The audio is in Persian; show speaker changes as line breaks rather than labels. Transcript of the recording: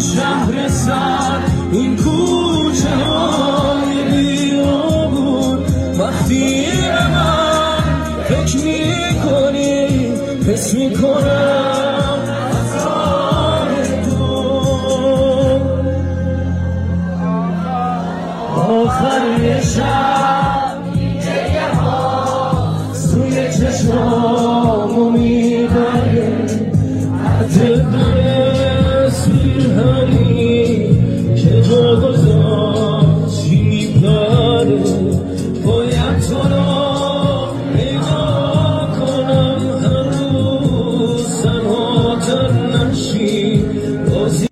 شهر سر این کوچه های بیابون وقتی من فکر میکنی حس میکنم آخر شب